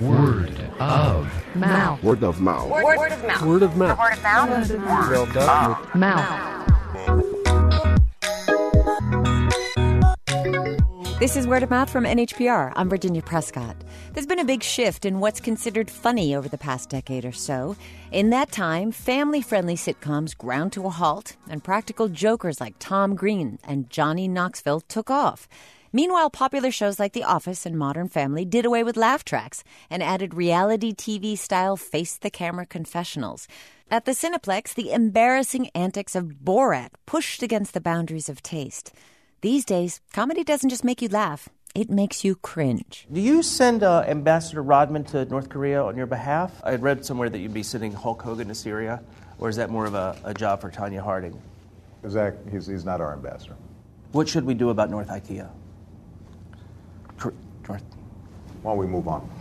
Word of mouth. Word of mouth. Word of mouth. Word of mouth. Word of mouth. Word of mouth. This is Word of Mouth from NHPR. I'm Virginia Prescott. There's been a big shift in what's considered funny over the past decade or so. In that time, family-friendly sitcoms ground to a halt, and practical jokers like Tom Green and Johnny Knoxville took off. Meanwhile, popular shows like The Office and Modern Family did away with laugh tracks and added reality TV-style face-the-camera confessionals. At the Cineplex, the embarrassing antics of Borat pushed against the boundaries of taste. These days, comedy doesn't just make you laugh, it makes you cringe. Do you send Ambassador Rodman to North Korea on your behalf? I had read somewhere that you'd be sending Hulk Hogan to Syria, or is that more of a job for Tanya Harding? Zach, he's not our ambassador. What should we do about North IKEA? North. Why don't we move on?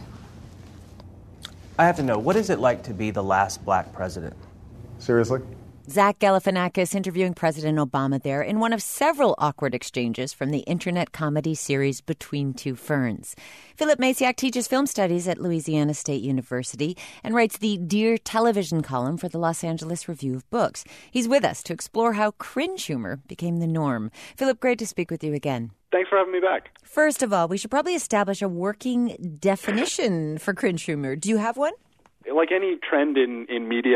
I have to know, what is it like to be the last black president? Seriously? Zach Galifianakis interviewing President Obama there in one of several awkward exchanges from the internet comedy series Between Two Ferns. Philip Masiak teaches film studies at Louisiana State University and writes the Dear Television column for the Los Angeles Review of Books. He's with us to explore how cringe humor became the norm. Philip, great to speak with you again. Thanks for having me back. First of all, we should probably establish a working definition for cringe humor. Do you have one? Like any trend in media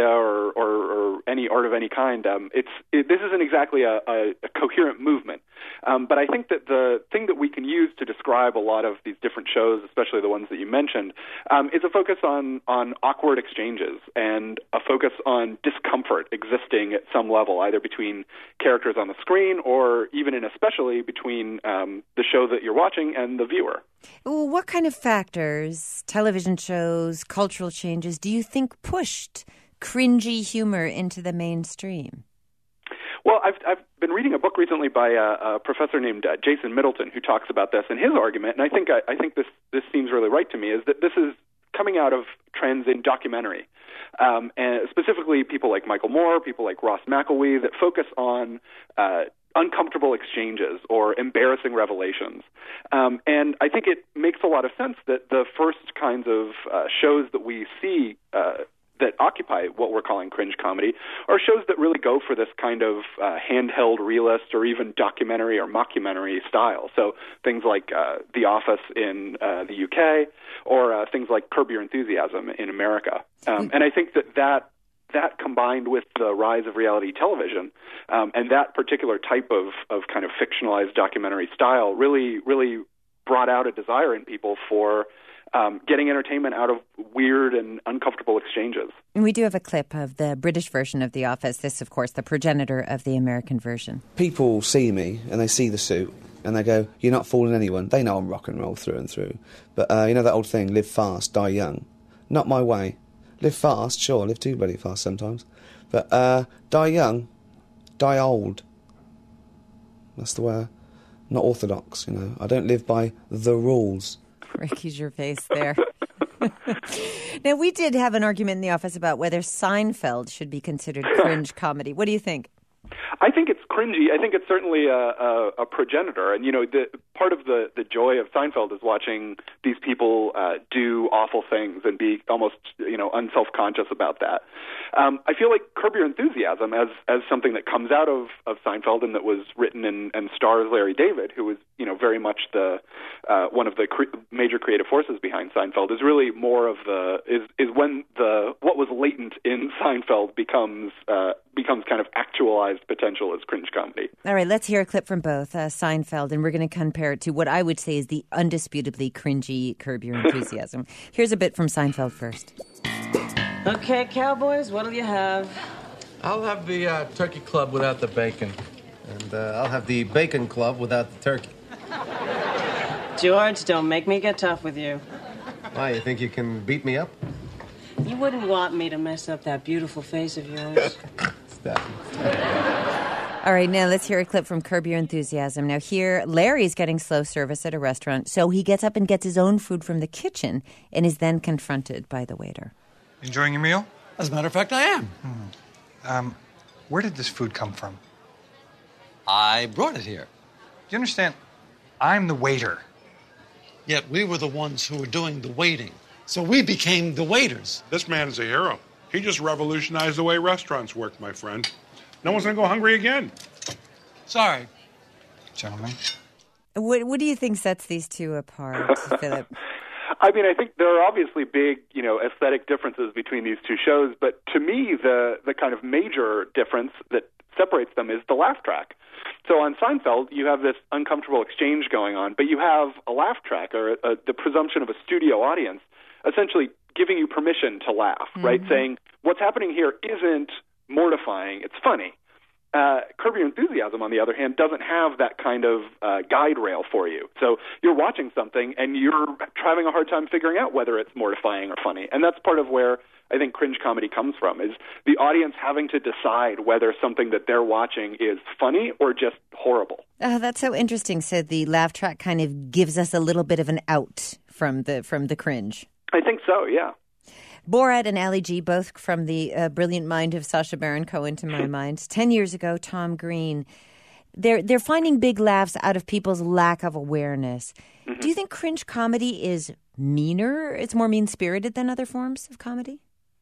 or any art of any kind, this isn't exactly a coherent movement. But I think that the thing that we can use to describe a lot of these different shows, especially the ones that you mentioned, is a focus on awkward exchanges and a focus on discomfort existing at some level, either between characters on the screen or even and especially between the show that you're watching and the viewer. What kind of factors, television shows, cultural changes, do you think pushed cringy humor into the mainstream? Well, I've been reading a book recently by a professor named Jason Middleton who talks about this, and his argument, and I think this seems really right to me, is that this is coming out of trends in documentary, and specifically people like Michael Moore, people like Ross McElwee, that focus on uncomfortable exchanges or embarrassing revelations. And I think it makes a lot of sense that the first kinds of shows that we see that occupy what we're calling cringe comedy are shows that really go for this kind of handheld realist or even documentary or mockumentary style. So things like The Office in the UK or things like Curb Your Enthusiasm in America. And I think that combined with the rise of reality television and that particular type of kind of fictionalized documentary style really brought out a desire in people for getting entertainment out of weird and uncomfortable exchanges. We do have a clip of the British version of The Office. This, of course, the progenitor of the American version. People see me and they see the suit and they go, "You're not fooling anyone." They know I'm rock and roll through and through. But you know that old thing, live fast, die young? Not my way. Live fast, sure, live too bloody fast sometimes. But die young, die old. That's the way. Not orthodox, you know. I don't live by the rules. Ricky Gervais there. Now, we did have an argument in the office about whether Seinfeld should be considered cringe comedy. What do you think? I think it's cringy. I think it's certainly a progenitor. And, you know, part of the joy of Seinfeld is watching these people do awful things and be almost, you know, unself-conscious about that. I feel like Curb Your Enthusiasm as something that comes out of Seinfeld and that was written and stars Larry David, who was, you know, very much the one of the major creative forces behind Seinfeld, is really more of is when what was latent in Seinfeld becomes kind of actualized potential as cringe comedy. All right, let's hear a clip from both Seinfeld, and we're going to compare it to what I would say is the undisputably cringy Curb Your Enthusiasm. Here's a bit from Seinfeld first. Okay, cowboys, what'll you have? I'll have the turkey club without the bacon. And I'll have the bacon club without the turkey. George, don't make me get tough with you. Why, you think you can beat me up? You wouldn't want me to mess up that beautiful face of yours. All right, now let's hear a clip from Curb Your Enthusiasm. Now here, Larry's getting slow service at a restaurant, so he gets up and gets his own food from the kitchen and is then confronted by the waiter. Enjoying your meal? As a matter of fact, I am. Where did this food come from? I brought it here. Do you understand? I'm the waiter. Yet we were the ones who were doing the waiting. So we became the waiters. This man is a hero. He just revolutionized the way restaurants work, my friend. No one's going to go hungry again. Sorry, gentlemen. What do you think sets these two apart, Philip? I mean, I think there are obviously big, aesthetic differences between these two shows, but to me, the kind of major difference that separates them is the laugh track. So on Seinfeld, you have this uncomfortable exchange going on, but you have a laugh track, or the presumption of a studio audience, essentially giving you permission to laugh, right? Saying, what's happening here isn't mortifying, it's funny. Curb Your Enthusiasm, on the other hand, doesn't have that kind of guide rail for you. So you're watching something and you're having a hard time figuring out whether it's mortifying or funny. And that's part of where I think cringe comedy comes from, is the audience having to decide whether something that they're watching is funny or just horrible. That's so interesting. So the laugh track kind of gives us a little bit of an out from the cringe. I think so, yeah. Borat and Ali G, both from the brilliant mind of Sacha Baron Cohen, to my mind. 10 years ago, Tom Green. They're finding big laughs out of people's lack of awareness. Mm-hmm. Do you think cringe comedy is meaner? It's more mean-spirited than other forms of comedy?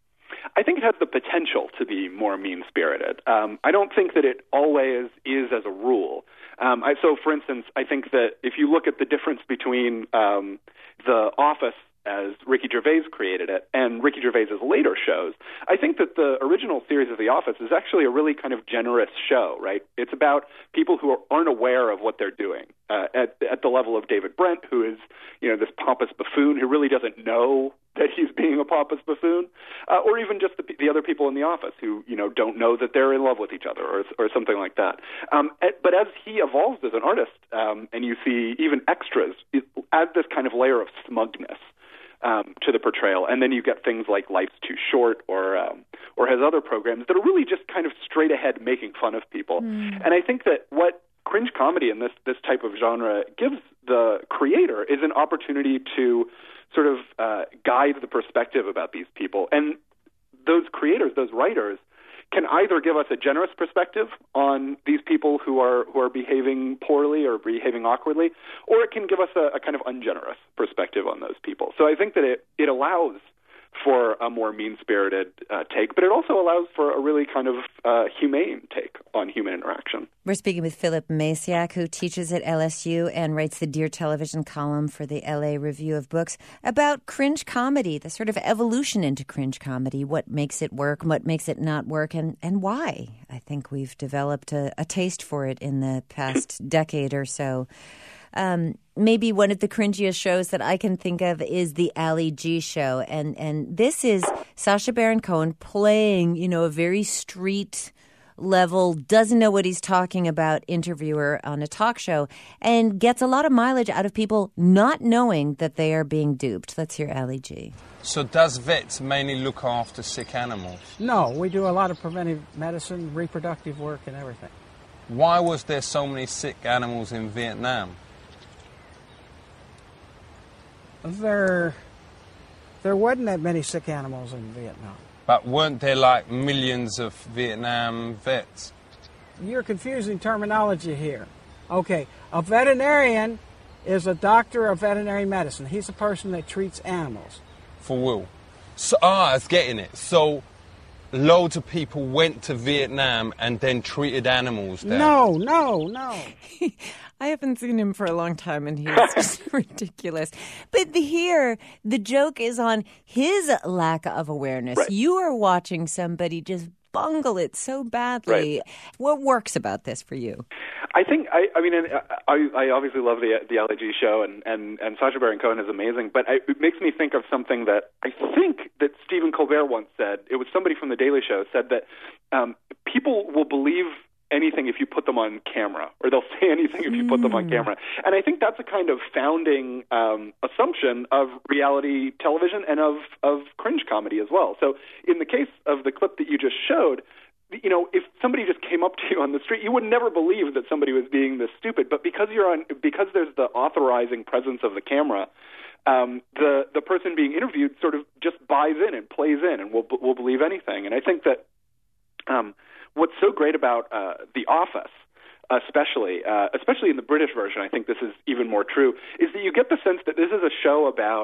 I think it has the potential to be more mean-spirited. I don't think that it always is as a rule. So, for instance, I think that if you look at the difference between The Office, as Ricky Gervais created it, and Ricky Gervais's later shows, I think that the original series of The Office is actually a really kind of generous show, right? It's about people who aren't aware of what they're doing. At the level of David Brent, who is, this pompous buffoon who really doesn't know that he's being a pompous buffoon, or even just the other people in the office who, don't know that they're in love with each other, or something like that. But as he evolves as an artist, and you see even extras, add this kind of layer of smugness to the portrayal, and then you get things like Life's Too Short, or has other programs that are really just kind of straight ahead making fun of people. And I think that what cringe comedy in this type of genre gives the creator is an opportunity to sort of guide the perspective about these people. And those creators, those writers, can either give us a generous perspective on these people who are behaving poorly or behaving awkwardly, or it can give us a kind of ungenerous perspective on those people. So I think that it allows for a more mean-spirited take, but it also allows for a really kind of humane take on human interaction. We're speaking with Philip Masiak, who teaches at LSU and writes the Dear Television column for the LA Review of Books, about cringe comedy, the sort of evolution into cringe comedy, what makes it work, what makes it not work, and why. I think we've developed a taste for it in the past decade or so. Maybe one of the cringiest shows that I can think of is the Ali G show. And this is Sacha Baron Cohen playing, a very street level, doesn't know what he's talking about interviewer on a talk show, and gets a lot of mileage out of people not knowing that they are being duped. Let's hear Ali G. So does vets mainly look after sick animals? No, we do a lot of preventive medicine, reproductive work, and everything. Why was there so many sick animals in Vietnam? There wasn't that many sick animals in Vietnam. But weren't there like millions of Vietnam vets? You're confusing terminology here. Okay, a veterinarian is a doctor of veterinary medicine. He's a person that treats animals. For Will. So, I was getting it. So loads of people went to Vietnam and then treated animals there. No. I haven't seen him for a long time, and he's just ridiculous. But here, the joke is on his lack of awareness. Right. You are watching somebody just bungle it so badly. Right. What works about this for you? I think, I obviously love the Ali G show, and Sacha Baron Cohen is amazing, but it makes me think of something that I think that Stephen Colbert once said. It was somebody from The Daily Show said that people will believe anything if you put them on camera, or they'll say anything if you put them on camera. And I think that's a kind of founding assumption of reality television and of cringe comedy as well. So in the case of the clip that you just showed, if somebody just came up to you on the street, you would never believe that somebody was being this stupid. But because there's the authorizing presence of the camera, the person being interviewed sort of just buys in and plays in and will believe anything. And I think that what's so great about The Office, especially in the British version, I think this is even more true, is that you get the sense that this is a show about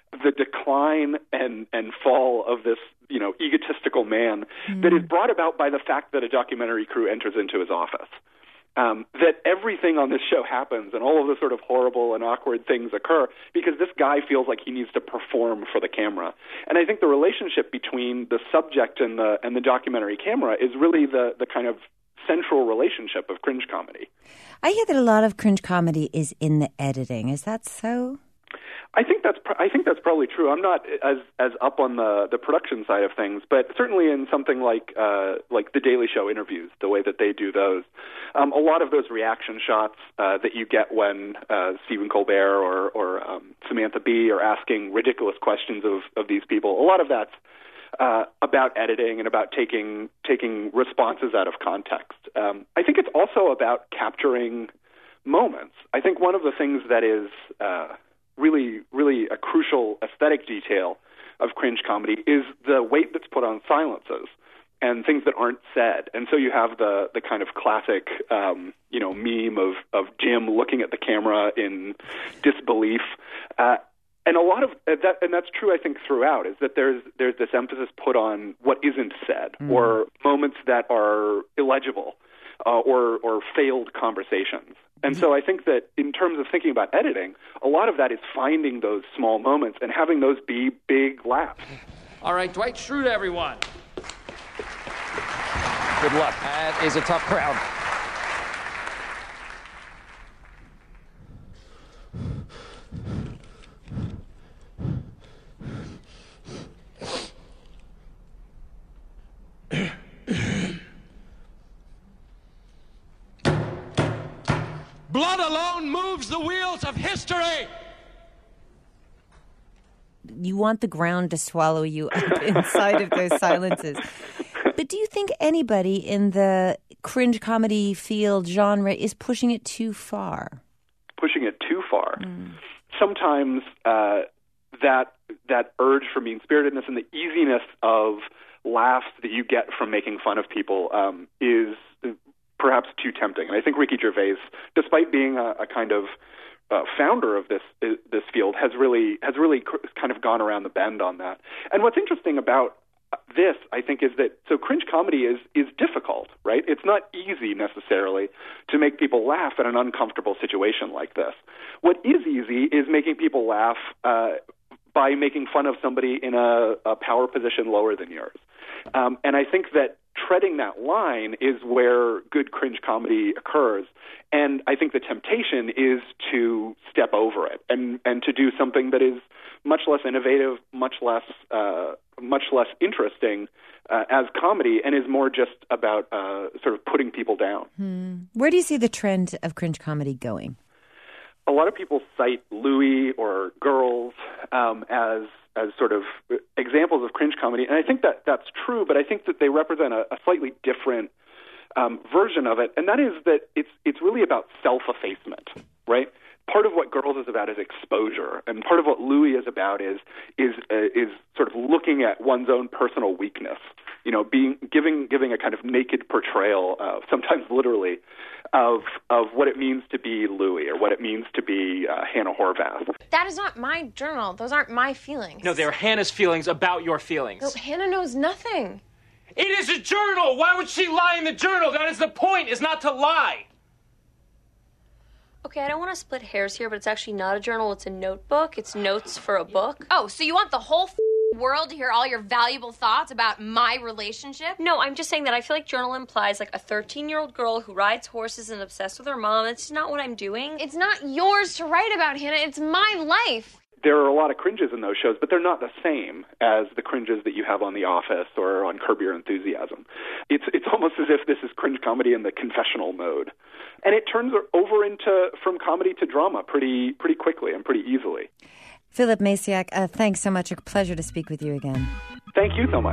the decline and fall of this, egotistical man that is brought about by the fact that a documentary crew enters into his office. That everything on this show happens and all of the sort of horrible and awkward things occur because this guy feels like he needs to perform for the camera. And I think the relationship between the subject and the documentary camera is really the kind of central relationship of cringe comedy. I hear that a lot of cringe comedy is in the editing. Is that so? I think that's probably true. I'm not as up on the production side of things, but certainly in something like the Daily Show interviews, the way that they do those, a lot of those reaction shots that you get when Stephen Colbert or Samantha Bee are asking ridiculous questions of these people, a lot of that's about editing and about taking responses out of context. I think it's also about capturing moments. I think one of the things that is really, really a crucial aesthetic detail of cringe comedy is the weight that's put on silences and things that aren't said. And so you have the kind of classic, meme of Jim looking at the camera in disbelief. And a lot of that, and that's true, I think, throughout, is that there's this emphasis put on what isn't said or moments that are illegible or failed conversations. And so I think that in terms of thinking about editing, a lot of that is finding those small moments and having those be big laughs. All right, Dwight Schrute, everyone. Good luck. That is a tough crowd. Blood alone moves the wheels of history. You want the ground to swallow you up inside of those silences. But do you think anybody in the cringe comedy field genre is pushing it too far? Pushing it too far. Sometimes that urge for mean-spiritedness and the easiness of laughs that you get from making fun of people is perhaps too tempting. And I think Ricky Gervais, despite being a kind of founder of this field, has really kind of gone around the bend on that. And what's interesting about this, I think, is that cringe comedy is difficult, right? It's not easy necessarily to make people laugh at an uncomfortable situation like this. What is easy is making people laugh by making fun of somebody in a power position lower than yours. And I think that treading that line is where good cringe comedy occurs. And I think the temptation is to step over it and to do something that is much less innovative, much less interesting as comedy, and is more just about sort of putting people down. Where do you see the trend of cringe comedy going? A lot of people cite Louis or Girls as sort of examples of cringe comedy, and I think that that's true, but I think that they represent a slightly different version of it, and that is that it's really about self-effacement, right? Part of what Girls is about is exposure, and part of what Louis is about is sort of looking at one's own personal weakness, giving a kind of naked portrayal, sometimes literally, of what it means to be Louis or what it means to be Hannah Horvath. That is not my journal. Those aren't my feelings. No, they're Hannah's feelings about your feelings. No, Hannah knows nothing. It is a journal! Why would she lie in the journal? That is the point, is not to lie! Okay, I don't want to split hairs here, but it's actually not a journal. It's a notebook. It's notes for a book. Oh, so you want the whole world to hear all your valuable thoughts about my relationship? No, I'm just saying that I feel like journal implies like a 13-year-old girl who rides horses and obsessed with her mom. It's not what I'm doing. It's not yours to write about, Hannah. It's my life. There are a lot of cringes in those shows, but they're not the same as the cringes that you have on The Office or on Curb Your Enthusiasm. It's almost as if this is cringe comedy in the confessional mode. And it turns over from comedy to drama pretty quickly and pretty easily. Philip Masiak, thanks so much. A pleasure to speak with you again. Thank you so much.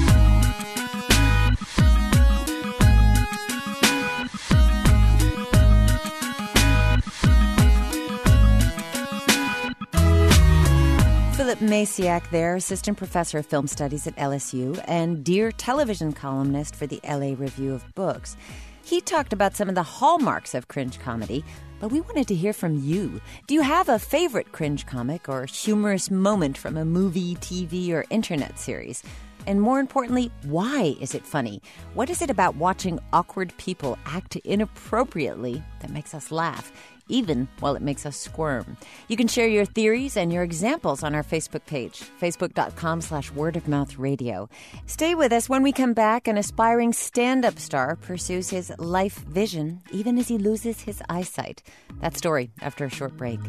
Philip Masiak there, assistant professor of film studies at LSU and Dear television columnist for the LA Review of Books. He talked about some of the hallmarks of cringe comedy, But we wanted to hear from you. Do you have a favorite cringe comic or humorous moment from a movie, TV, or internet series? And more importantly, why is it funny? What is it about watching awkward people act inappropriately that makes us laugh, even while it makes us squirm? You can share your theories and your examples on our Facebook page, facebook.com/wordofmouthradio. Stay with us. When we come back, an aspiring stand-up star pursues his life vision, even as he loses his eyesight. That story after a short break.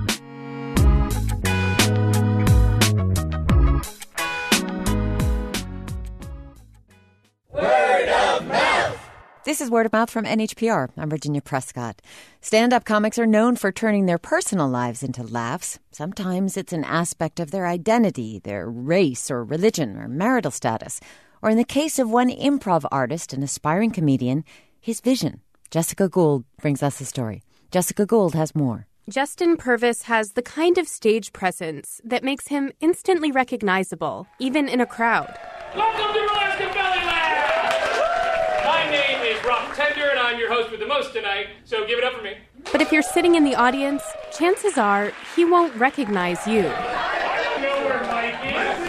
This is Word of Mouth from NHPR. I'm Virginia Prescott. Stand-up comics are known for turning their personal lives into laughs. Sometimes it's an aspect of their identity, their race or religion or marital status. Or in the case of one improv artist and aspiring comedian, his vision. Jessica Gould brings us the story. Jessica Gould has more. Justin Purvis has the kind of stage presence that makes him instantly recognizable, even in a crowd. Welcome to Alaska Belly Laugh! My name is Rob Tender, and I'm your host with the most tonight, so give it up for me. But if you're sitting in the audience, chances are he won't recognize you. I don't know where Mike is.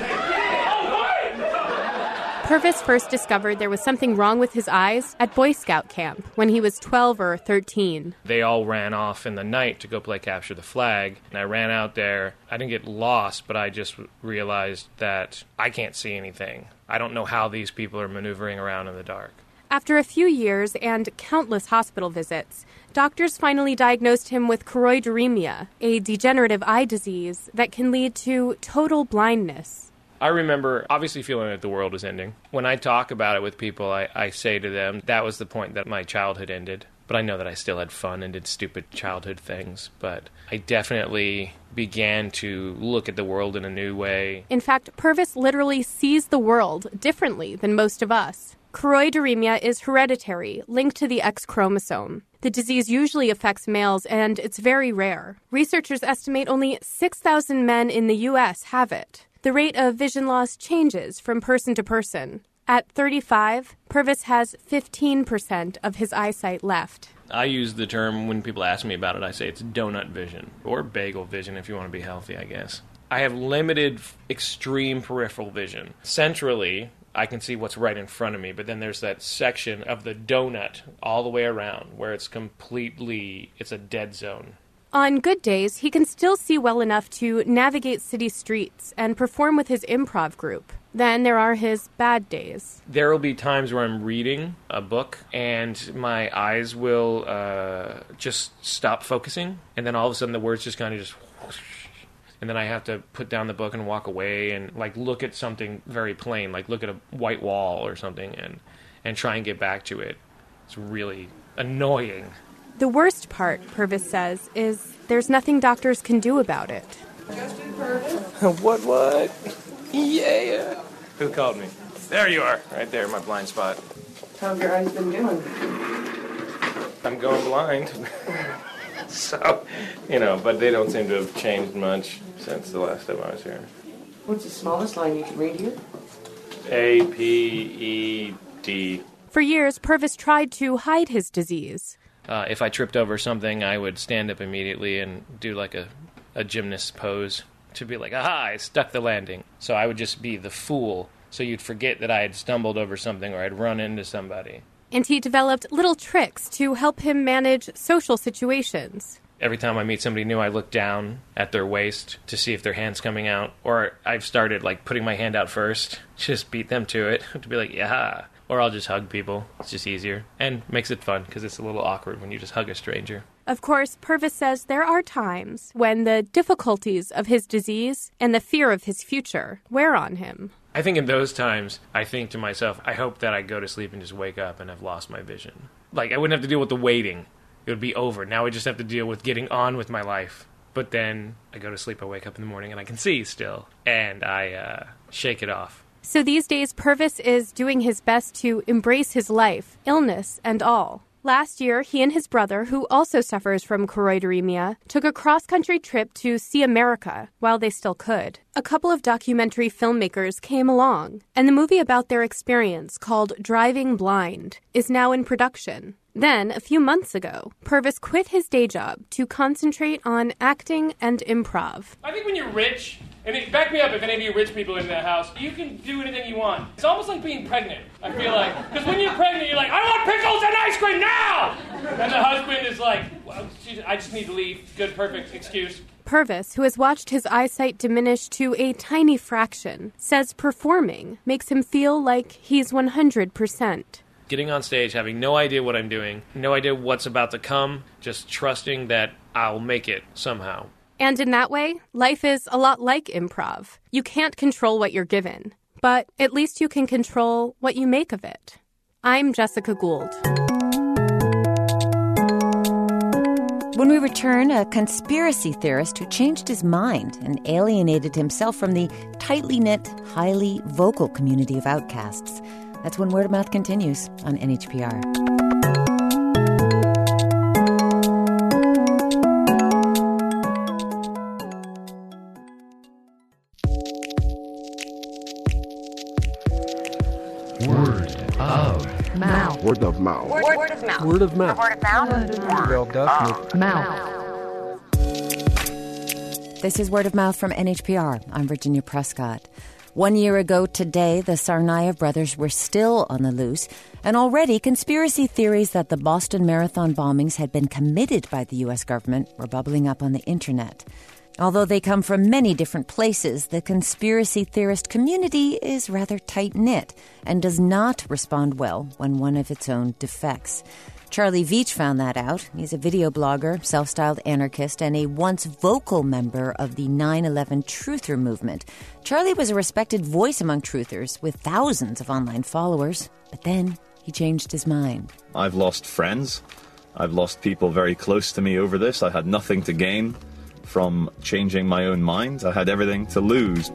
Purvis first discovered there was something wrong with his eyes at Boy Scout camp when he was 12 or 13. They all ran off in the night to go play Capture the Flag, and I ran out there. I didn't get lost, but I just realized that I can't see anything. I don't know how these people are maneuvering around in the dark. After a few years and countless hospital visits, doctors finally diagnosed him with choroideremia, a degenerative eye disease that can lead to total blindness. I remember obviously feeling that the world was ending. When I talk about it with people, I say to them that was the point that my childhood ended. But I know that I still had fun and did stupid childhood things. But I definitely began to look at the world in a new way. In fact, Purvis literally sees the world differently than most of us. Choroideremia is hereditary, linked to the X chromosome. The disease usually affects males, and it's very rare. Researchers estimate only 6,000 men in the U.S. have it. The rate of vision loss changes from person to person. At 35, Purvis has 15% of his eyesight left. I use the term, when people ask me about it, I say it's donut vision, or bagel vision if you want to be healthy, I guess. I have limited, extreme peripheral vision. Centrally, I can see what's right in front of me, but then there's that section of the donut all the way around where it's a dead zone. On good days, he can still see well enough to navigate city streets and perform with his improv group. Then there are his bad days. There will be times where I'm reading a book and my eyes will just stop focusing, and then all of a sudden the words just kind of whoosh, and then I have to put down the book and walk away and look at something very plain, look at a white wall or something and try and get back to it. It's really annoying. The worst part, Purvis says, is there's nothing doctors can do about it. Justin Purvis? What? Yeah. Who called me? There you are, right there, my blind spot. How've your eyes been doing? I'm going blind. So, but they don't seem to have changed much since the last time I was here. What's the smallest line you can read here? A-P-E-D. For years, Purvis tried to hide his disease. If I tripped over something, I would stand up immediately and do a gymnast pose to be like, aha, I stuck the landing. So I would just be the fool, so you'd forget that I had stumbled over something or I'd run into somebody. And he developed little tricks to help him manage social situations. Every time I meet somebody new, I look down at their waist to see if their hand's coming out. Or I've started putting my hand out first, just beat them to it, to be like, yeah. Or I'll just hug people. It's just easier. And makes it fun, because it's a little awkward when you just hug a stranger. Of course, Purvis says there are times when the difficulties of his disease and the fear of his future wear on him. I think in those times, I think to myself, I hope that I go to sleep and just wake up and I've lost my vision. I wouldn't have to deal with the waiting. It would be over. Now I just have to deal with getting on with my life. But then I go to sleep, I wake up in the morning, and I can see still. And I shake it off. So these days, Purvis is doing his best to embrace his life, illness and all. Last year, he and his brother, who also suffers from choroideremia, took a cross-country trip to see America while they still could. A couple of documentary filmmakers came along, and the movie about their experience, called Driving Blind, is now in production. Then, a few months ago, Purvis quit his day job to concentrate on acting and improv. I think when you're rich, and back me up if any of you rich people in that house, you can do anything you want. It's almost like being pregnant, I feel like. Because when you're pregnant, you're like, I want pickles and ice cream now! And the husband is like, well, I just need to leave. Good, perfect excuse. Purvis, who has watched his eyesight diminish to a tiny fraction, says performing makes him feel like he's 100%. Getting on stage, having no idea what I'm doing, no idea what's about to come, just trusting that I'll make it somehow. And in that way, life is a lot like improv. You can't control what you're given, but at least you can control what you make of it. I'm Jessica Gould. When we return, a conspiracy theorist who changed his mind and alienated himself from the tightly knit, highly vocal community of outcasts. That's when Word of Mouth continues on NHPR. Word of mouth. Word of mouth. Word of mouth. Word of mouth. Word of mouth. Mouth. This is Word of Mouth from NHPR. I'm Virginia Prescott. 1 year ago today, the Tsarnaev brothers were still on the loose, and already conspiracy theories that the Boston Marathon bombings had been committed by the U.S. government were bubbling up on the internet. Although they come from many different places, the conspiracy theorist community is rather tight-knit and does not respond well when one of its own defects. Charlie Veitch found that out. He's a video blogger, self-styled anarchist, and a once vocal member of the 9/11 truther movement. Charlie was a respected voice among truthers with thousands of online followers, but then he changed his mind. I've lost friends. I've lost people very close to me over this. I had nothing to gain from changing my own mind. I had everything to lose.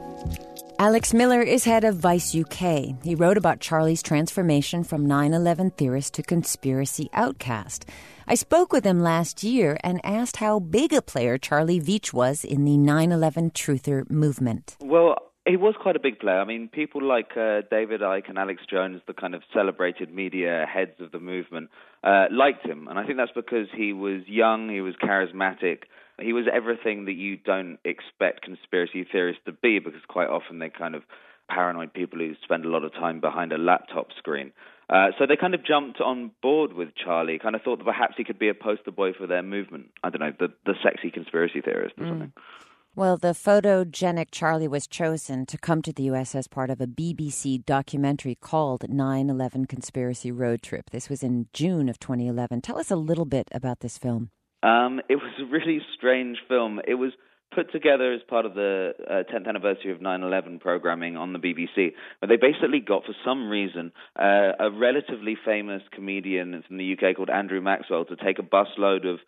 Alex Miller is head of Vice UK. He wrote about Charlie's transformation from 9/11 theorist to conspiracy outcast. I spoke with him last year and asked how big a player Charlie Veitch was in the 9/11 truther movement. Well, he was quite a big player. I mean, people like David Icke and Alex Jones, the kind of celebrated media heads of the movement, liked him. And I think that's because he was young, he was charismatic. He was everything that you don't expect conspiracy theorists to be, because quite often they're kind of paranoid people who spend a lot of time behind a laptop screen. So they kind of jumped on board with Charlie, kind of thought that perhaps he could be a poster boy for their movement. I don't know, the sexy conspiracy theorist or something. Well, the photogenic Charlie was chosen to come to the U.S. as part of a BBC documentary called 9/11 Conspiracy Road Trip. This was in June of 2011. Tell us a little bit about this film. It was a really strange film. It was put together as part of the 10th anniversary of 9/11 programming on the BBC, but they basically got, for some reason, a relatively famous comedian from the UK called Andrew Maxwell to take a busload of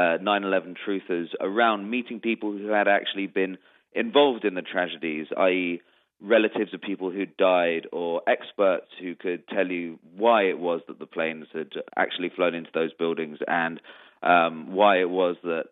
9/11 truthers around, meeting people who had actually been involved in the tragedies, i.e. relatives of people who died, or experts who could tell you why it was that the planes had actually flown into those buildings, and why it was that,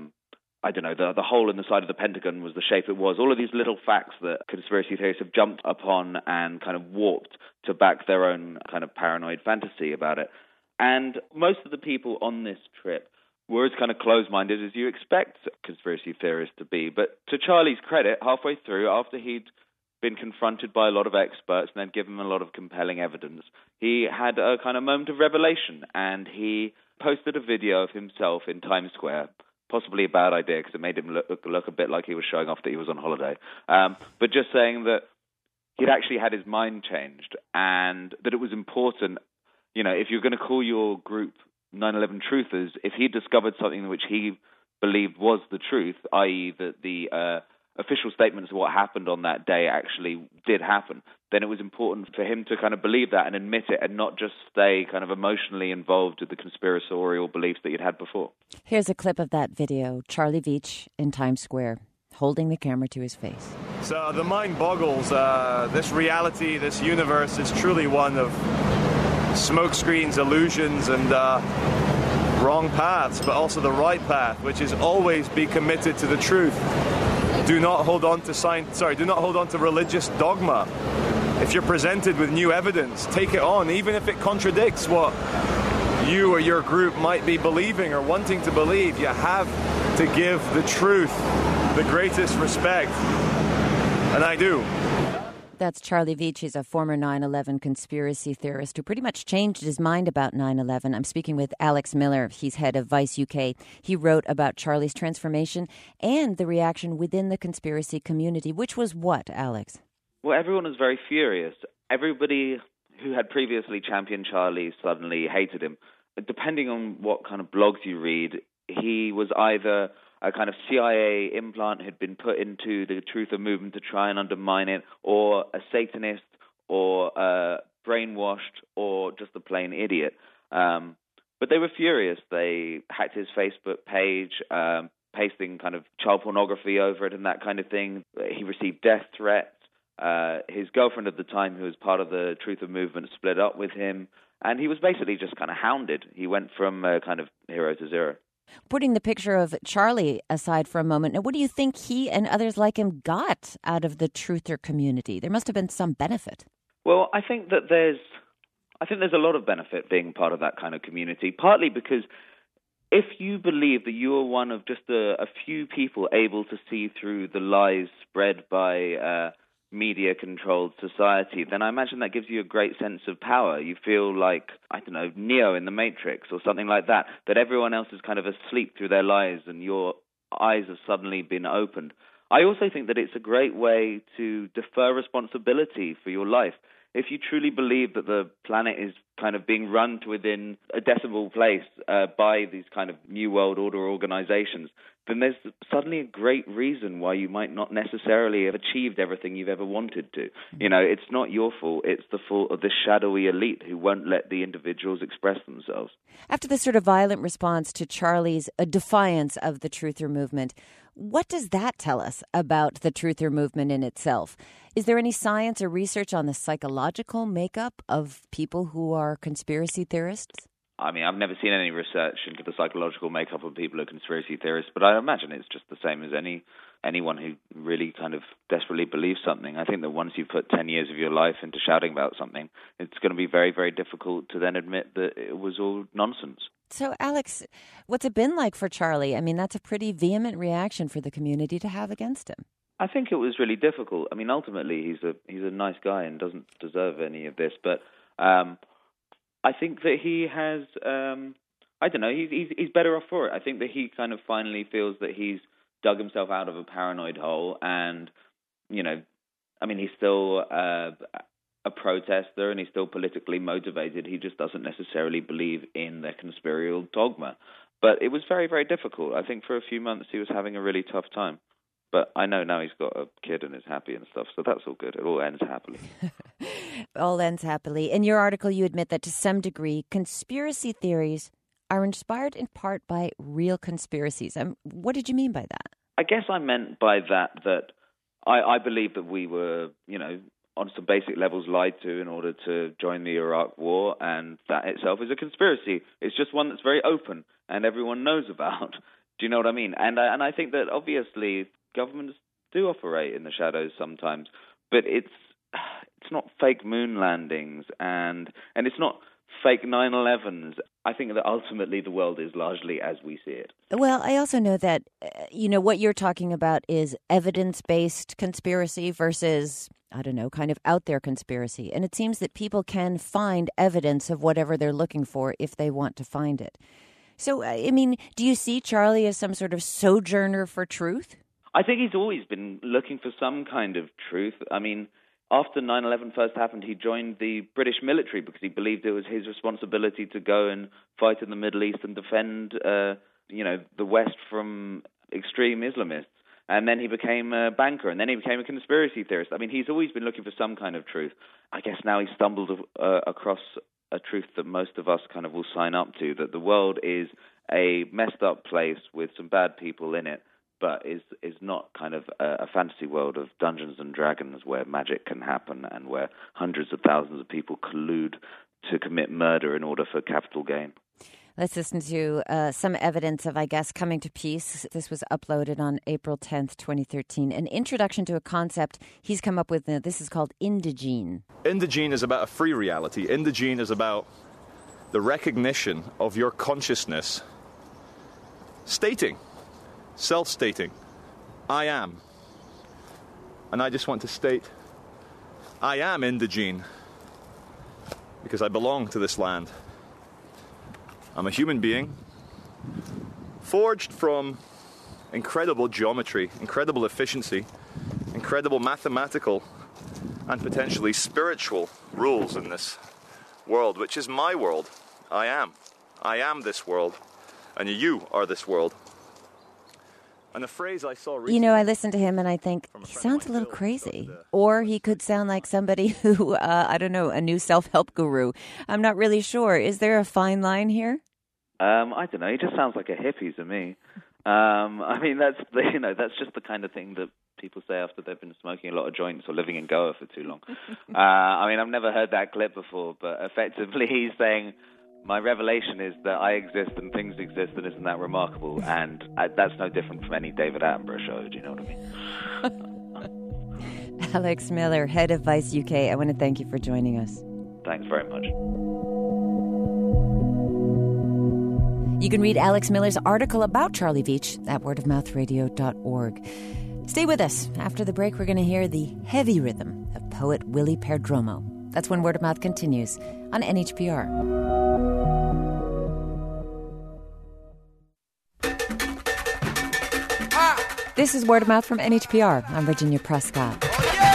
I don't know, the hole in the side of the Pentagon was the shape it was. All of these little facts that conspiracy theorists have jumped upon and kind of warped to back their own kind of paranoid fantasy about it. And most of the people on this trip were as kind of close-minded as you expect conspiracy theorists to be. But to Charlie's credit, halfway through, after he'd been confronted by a lot of experts and they'd given him a lot of compelling evidence, he had a kind of moment of revelation, and he posted a video of himself in Times Square. Possibly a bad idea, because it made him look a bit like he was showing off that he was on holiday. But just saying that he'd actually had his mind changed, and that it was important, you know, if you're going to call your group 9/11 truthers, if he discovered something which he believed was the truth, i.e. that the official statements of what happened on that day actually did happen, then it was important for him to kind of believe that and admit it, and not just stay kind of emotionally involved with the conspiratorial beliefs that he'd had before. Here's a clip of that video. Charlie Veitch in Times Square, holding the camera to his face. So the mind boggles. This reality, this universe is truly one of smoke screens, illusions, and wrong paths, but also the right path, which is always be committed to the truth. Do not hold on to do not hold on to religious dogma. If you're presented with new evidence, take it on, even if it contradicts what you or your group might be believing or wanting to believe, you have to give the truth the greatest respect. And I do. That's Charlie Veitch. He's a former 9/11 conspiracy theorist who pretty much changed his mind about 9/11. I'm speaking with Alex Miller. He's head of Vice UK. He wrote about Charlie's transformation and the reaction within the conspiracy community, which was what, Alex? Well, everyone was very furious. Everybody who had previously championed Charlie suddenly hated him. Depending on what kind of blogs you read, he was either a kind of CIA implant had been put into the Truther movement to try and undermine it, or a Satanist, or brainwashed, or just a plain idiot. But they were furious. They hacked his Facebook page, pasting kind of child pornography over it and that kind of thing. He received death threats. His girlfriend at the time, who was part of the Truther movement, split up with him. And he was basically just kind of hounded. He went from kind of hero to zero. Putting the picture of Charlie aside for a moment, now what do you think he and others like him got out of the truther community? There must have been some benefit. Well, I think there's a lot of benefit being part of that kind of community, partly because if you believe that you are one of just a few people able to see through the lies spread by media-controlled society, then I imagine that gives you a great sense of power. You feel like, I don't know, Neo in The Matrix or something like that everyone else is kind of asleep through their lies and your eyes have suddenly been opened. I also think that it's a great way to defer responsibility for your life. If you truly believe that the planet is kind of being run to within a decimal place by these kind of New World Order organizations, then there's suddenly a great reason why you might not necessarily have achieved everything you've ever wanted to. You know, it's not your fault. It's the fault of the shadowy elite who won't let the individuals express themselves. After this sort of violent response to Charlie's defiance of the truther movement, what does that tell us about the truther movement in itself? Is there any science or research on the psychological makeup of people who are conspiracy theorists? I mean, I've never seen any research into the psychological makeup of people who are conspiracy theorists, but I imagine it's just the same as anyone who really kind of desperately believes something. I think that once you've put 10 years of your life into shouting about something, it's going to be very, very difficult to then admit that it was all nonsense. So, Alex, what's it been like for Charlie? I mean, that's a pretty vehement reaction for the community to have against him. I think it was really difficult. I mean, ultimately, he's a nice guy and doesn't deserve any of this, but I think that he has, I don't know, he's better off for it. I think that he kind of finally feels that he's dug himself out of a paranoid hole and, you know, I mean, he's still a protester and he's still politically motivated. He just doesn't necessarily believe in their conspiratorial dogma. But it was very, very difficult. I think for a few months he was having a really tough time. But I know now he's got a kid and is happy and stuff, so that's all good. It all ends happily. All ends happily. In your article, you admit that to some degree, conspiracy theories are inspired in part by real conspiracies. What did you mean by that? I guess I meant by that I believe that we were, you know, on some basic levels lied to in order to join the Iraq War, and that itself is a conspiracy. It's just one that's very open and everyone knows about. Do you know what I mean? And I think that obviously governments do operate in the shadows sometimes, but it's not fake moon landings and it's not fake 9/11s. I think that ultimately the world is largely as we see it. Well, I also know that, what you're talking about is evidence-based conspiracy versus, I don't know, kind of out there conspiracy. And it seems that people can find evidence of whatever they're looking for if they want to find it. So, I mean, do you see Charlie as some sort of sojourner for truth? I think he's always been looking for some kind of truth. I mean, after 9/11 first happened, he joined the British military because he believed it was his responsibility to go and fight in the Middle East and defend, the West from extreme Islamists. And then he became a banker, and then he became a conspiracy theorist. I mean, he's always been looking for some kind of truth. I guess now he's stumbled across a truth that most of us kind of will sign up to, that the world is a messed up place with some bad people in it, but is not kind of a fantasy world of Dungeons and Dragons where magic can happen and where hundreds of thousands of people collude to commit murder in order for capital gain. Let's listen to some evidence of, I guess, coming to peace. This was uploaded on April 10th, 2013. An introduction to a concept he's come up with. This is called Indogene. Indogene is about a free reality. Indogene is about the recognition of your consciousness stating, self-stating, I am. And I just want to state, I am Indogene because I belong to this land. I'm a human being forged from incredible geometry, incredible efficiency, incredible mathematical and potentially spiritual rules in this world, which is my world. I am this world, and you are this world. And the phrase I saw recently, You know, I listen to him and I think he sounds a little crazy. Or he could sound like somebody who, I don't know, a new self-help guru. I'm not really sure. Is there a fine line here? I don't know. He just sounds like a hippie to me. I mean, that's just the kind of thing that people say after they've been smoking a lot of joints or living in Goa for too long. I mean, I've never heard that clip before, but effectively he's saying, my revelation is that I exist and things exist, and isn't that remarkable? And that's no different from any David Attenborough show. Do you know what I mean? Alex Miller, head of Vice UK, I want to thank you for joining us. Thanks very much. You can read Alex Miller's article about Charlie Veitch at wordofmouthradio.org. Stay with us. After the break, we're going to hear the heavy rhythm of poet Willie Perdomo. That's when Word of Mouth continues on NHPR. This is Word of Mouth from NHPR. I'm Virginia Prescott.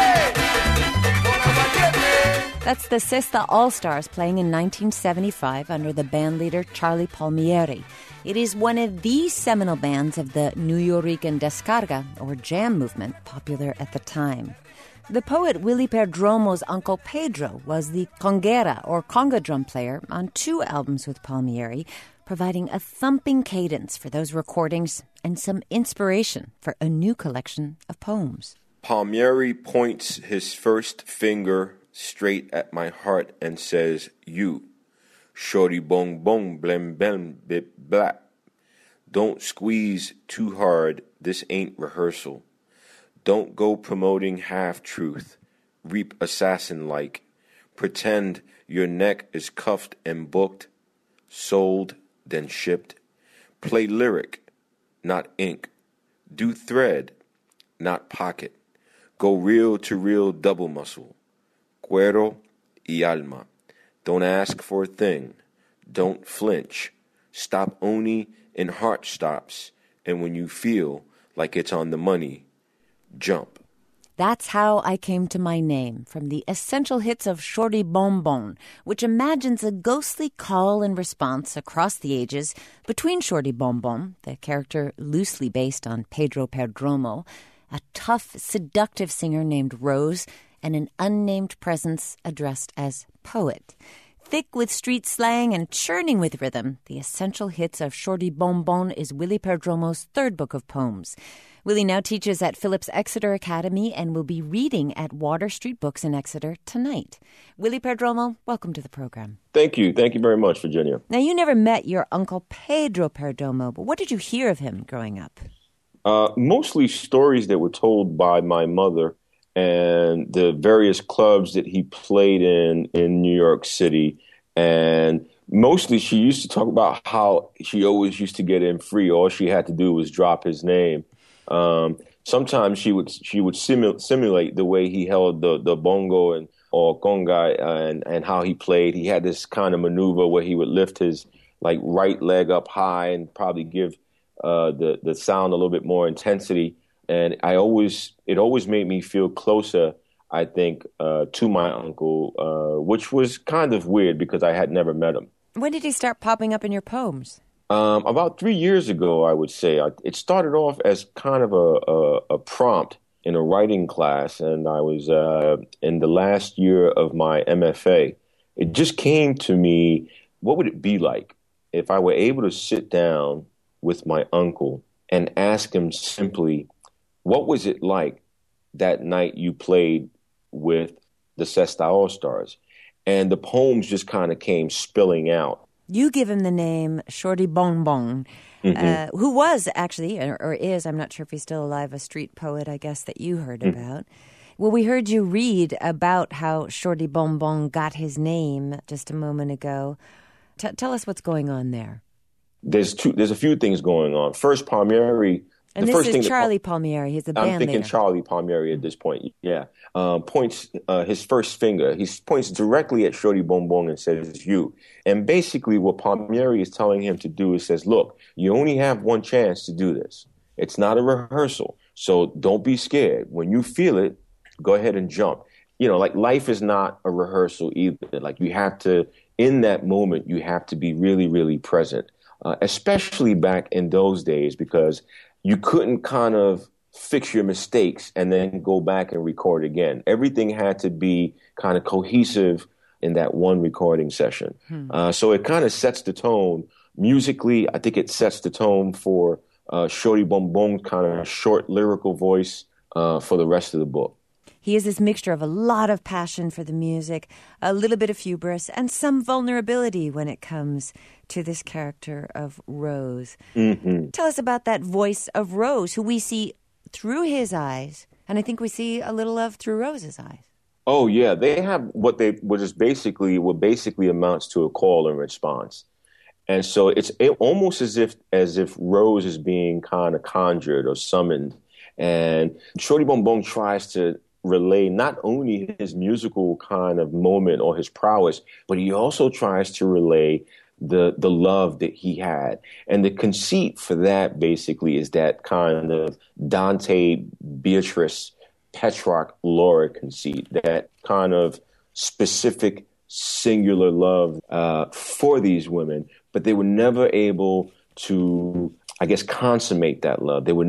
That's the Sesta All-Stars playing in 1975 under the bandleader Charlie Palmieri. It is one of the seminal bands of the Nuyorican Descarga, or jam movement, popular at the time. The poet Willie Perdomo's uncle Pedro was the conguera, or conga drum player, on 2 albums with Palmieri, providing a thumping cadence for those recordings and some inspiration for a new collection of poems. Palmieri points his first finger straight at my heart and says, you, shorty bong bong blem blem bip blap. Don't squeeze too hard, this ain't rehearsal. Don't go promoting half-truth, reap assassin-like. Pretend your neck is cuffed and booked, sold, then shipped. Play lyric, not ink. Do thread, not pocket. Go reel-to-reel double muscle. Cuero y alma. Don't ask for a thing. Don't flinch. Stop only in heart stops. And when you feel like it's on the money, jump. That's How I Came to My Name, from the essential hits of Shorty Bon Bon, which imagines a ghostly call and response across the ages between Shorty Bon Bon, the character loosely based on Pedro Perdomo, a tough, seductive singer named Rose, and an unnamed presence addressed as Poet. Thick with street slang and churning with rhythm, the essential hits of Shorty Bon Bon is Willie Perdomo's 3rd book of poems. Willie now teaches at Phillips Exeter Academy and will be reading at Water Street Books in Exeter tonight. Willie Perdomo, welcome to the program. Thank you. Thank you very much, Virginia. Now, you never met your uncle Pedro Perdomo, but what did you hear of him growing up? Mostly stories that were told by my mother and the various clubs that he played in New York City. And mostly she used to talk about how she always used to get in free. All she had to do was drop his name. Sometimes she would simulate the way he held the bongo or conga and how he played. He had this kind of maneuver where he would lift his right leg up high and probably give the sound a little bit more intensity. And it always made me feel closer, I think, to my uncle, which was kind of weird because I had never met him. When did he start popping up in your poems? About 3 years ago, I would say. It started off as kind of a prompt in a writing class, and I was in the last year of my MFA. It just came to me, what would it be like if I were able to sit down with my uncle and ask him simply, what was it like that night you played with the Sesta All-Stars? And the poems just kind of came spilling out. You give him the name Shorty Bon Bon, who was actually, or is, I'm not sure if he's still alive, a street poet, I guess, that you heard about. Well, we heard you read about how Shorty Bon Bon got his name just a moment ago. Tell us what's going on there. There's a few things going on. First, Palmieri. And this is Charlie Palmieri. He's the band I'm thinking leader. Charlie Palmieri at this point. Yeah. Points his first finger. He points directly at Shorty Bong Bong and says, "You." And basically what Palmieri is telling him to do is says, "Look, you only have one chance to do this. It's not a rehearsal. So don't be scared. When you feel it, go ahead and jump." You know, like life is not a rehearsal either. Like you have to, in that moment, you have to be really, really present, especially back in those days, because you couldn't kind of fix your mistakes and then go back and record again. Everything had to be kind of cohesive in that one recording session. So it kind of sets the tone musically. I think it sets the tone for Shorty Bong Bong's kind of short lyrical voice for the rest of the book. He has this mixture of a lot of passion for the music, a little bit of hubris, and some vulnerability when it comes to this character of Rose. Mm-hmm. Tell us about that voice of Rose, who we see through his eyes, and I think we see a little of through Rose's eyes. Oh, yeah. They have what basically amounts to a call and response. And so it's almost as if Rose is being kind of conjured or summoned. And Shorty Bong Bong tries to relay not only his musical kind of moment or his prowess, but he also tries to relay the love that he had. And the conceit for that basically is that kind of Dante, Beatrice, Petrarch, Laura conceit, that kind of specific singular love for these women, but they were never able to, I guess, consummate that love. They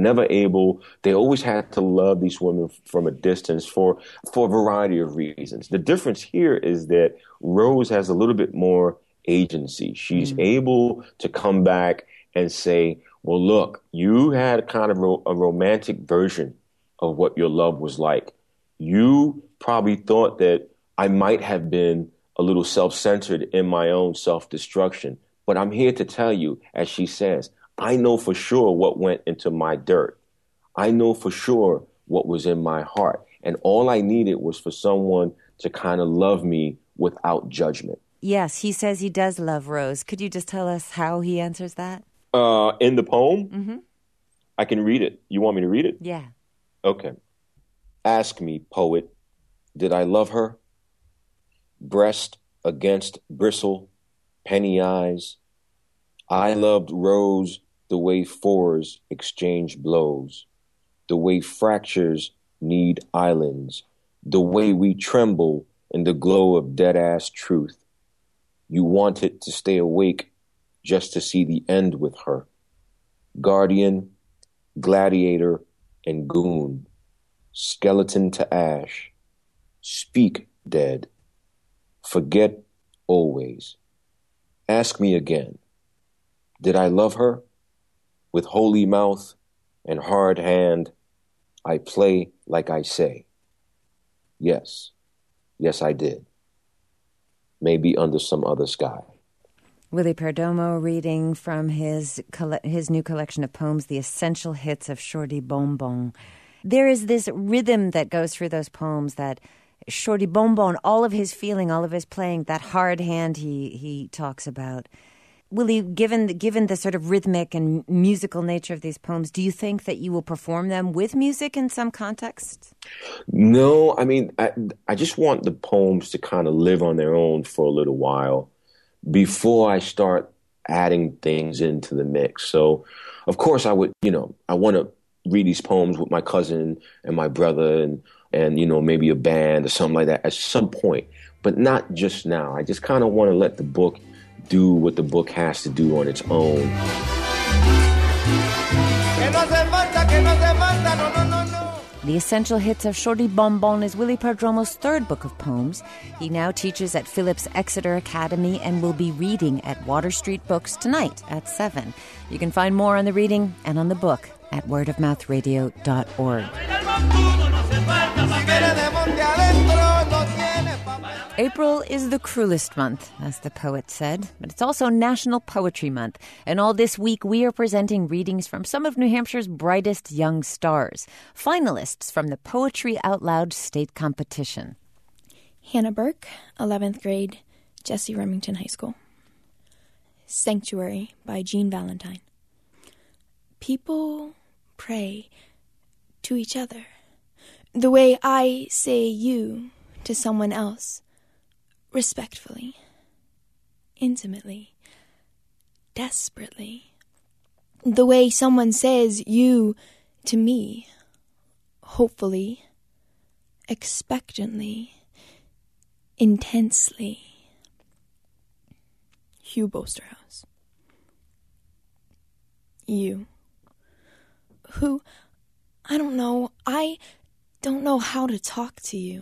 always had to love these women from a distance for a variety of reasons. The difference here is that Rose has a little bit more agency. She's able to come back and say, well, look, you had kind of a romantic version of what your love was like. You probably thought that I might have been a little self-centered in my own self-destruction. But I'm here to tell you, as she says, I know for sure what went into my dirt. I know for sure what was in my heart. And all I needed was for someone to kind of love me without judgment. Yes, he says he does love Rose. Could you just tell us how he answers that? In the poem? Mm-hmm. I can read it. You want me to read it? Yeah. Okay. Ask me, poet, did I love her? Breast against bristle, penny eyes. I loved Rose the way fours exchange blows, the way fractures need islands, the way we tremble in the glow of dead-ass truth. You wanted to stay awake just to see the end with her. Guardian, gladiator, and goon, skeleton to ash. Speak, dead. Forget always. Ask me again. Did I love her? With holy mouth and hard hand, I play like I say. Yes, yes, I did. Maybe under some other sky. Willie Perdomo reading from his new collection of poems, The Essential Hits of Shorty Bong Bong. There is this rhythm that goes through those poems that Shorty Bong Bong, all of his feeling, all of his playing, that hard hand he talks about. Willie, given the sort of rhythmic and musical nature of these poems, do you think that you will perform them with music in some contexts? No, I mean, I just want the poems to kind of live on their own for a little while before I start adding things into the mix. So, of course, I would, I want to read these poems with my cousin and my brother and maybe a band or something like that at some point, but not just now. I just kind of want to let the book do what the book has to do on its own. The Essential Hits of Shorty Bong Bong is Willie Perdomo's third book of poems. He now teaches at Phillips Exeter Academy and will be reading at Water Street Books tonight at 7. You can find more on the reading and on the book at wordofmouthradio.org. April is the cruelest month, as the poet said, but it's also National Poetry Month. And all this week, we are presenting readings from some of New Hampshire's brightest young stars, finalists from the Poetry Out Loud state competition. Hannah Burke, 11th grade, Jesse Remington High School. Sanctuary by Jean Valentine. People pray to each other the way I say you to someone else, respectfully, intimately, desperately. The way someone says you to me, hopefully, expectantly, intensely. Hugh Bosterhouse. You. Who, I don't know how to talk to you.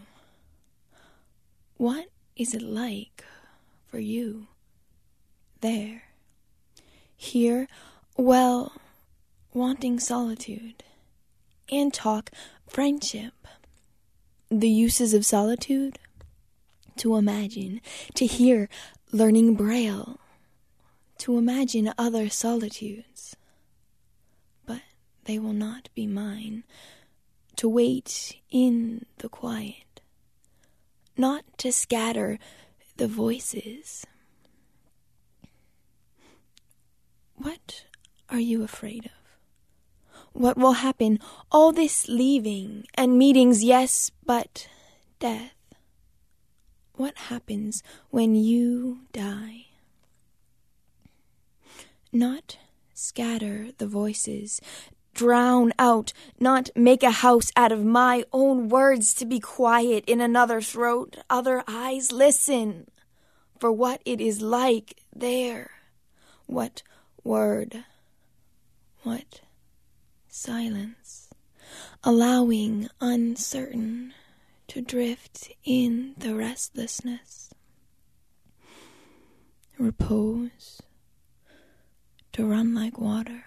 What is it like for you there? Here, well, wanting solitude and talk friendship. The uses of solitude? To imagine, to hear, learning Braille, to imagine other solitudes. But they will not be mine. To wait in the quiet, not to scatter the voices. What are you afraid of? What will happen? All this leaving and meetings, yes, but death. What happens when you die? Not scatter the voices, drown out, not make a house out of my own words to be quiet in another throat, other eyes. Listen for what it is like there. What word? What silence? Allowing uncertain to drift in the restlessness. Repose, to run like water.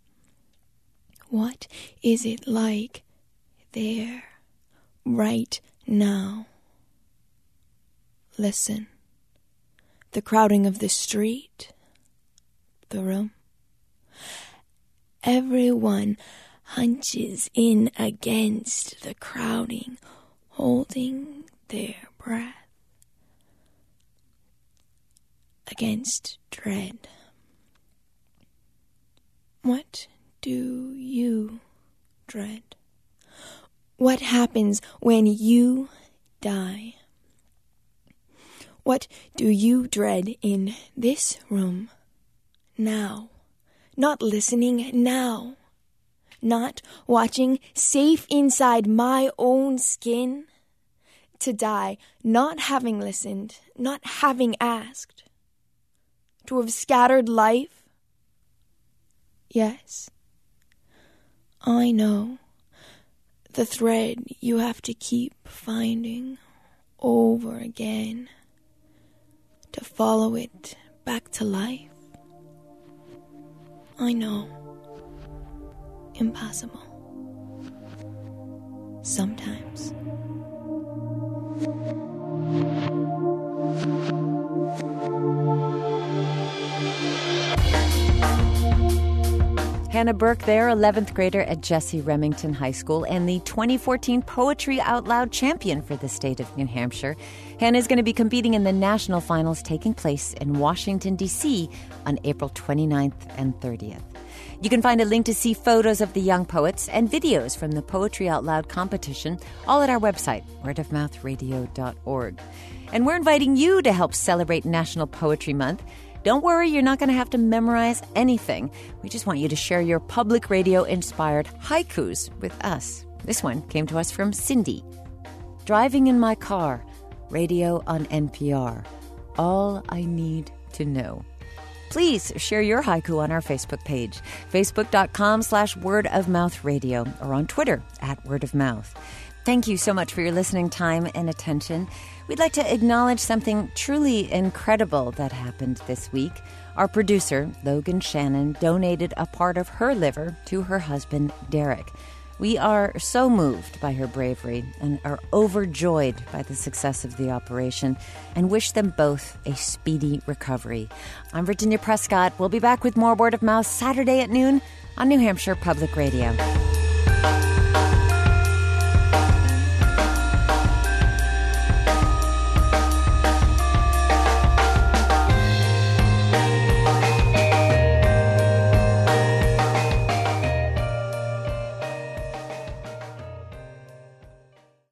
What is it like there, right now? Listen. The crowding of the street, the room. Everyone hunches in against the crowding, holding their breath against dread. What do you dread? What happens when you die? What do you dread in this room now? Not listening now. Not watching, safe inside my own skin. To die, not having listened, not having asked. To have scattered life. Yes, I know. The thread you have to keep finding over again. To follow it back to life. I know. Impossible. Sometimes. Hannah Burke there, 11th grader at Jesse Remington High School and the 2014 Poetry Out Loud champion for the state of New Hampshire. Hannah is going to be competing in the national finals taking place in Washington, D.C. on April 29th and 30th. You can find a link to see photos of the young poets and videos from the Poetry Out Loud competition all at our website, wordofmouthradio.org. And we're inviting you to help celebrate National Poetry Month. Don't worry, you're not going to have to memorize anything. We just want you to share your public radio-inspired haikus with us. This one came to us from Cindy. Driving in my car, radio on NPR. All I need to know. Please share your haiku on our Facebook page, facebook.com/wordofmouthradio, or on Twitter @wordofmouth. Thank you so much for your listening time and attention. We'd like to acknowledge something truly incredible that happened this week. Our producer, Logan Shannon, donated a part of her liver to her husband, Derek. We are so moved by her bravery and are overjoyed by the success of the operation and wish them both a speedy recovery. I'm Virginia Prescott. We'll be back with more Word of Mouth Saturday at noon on New Hampshire Public Radio.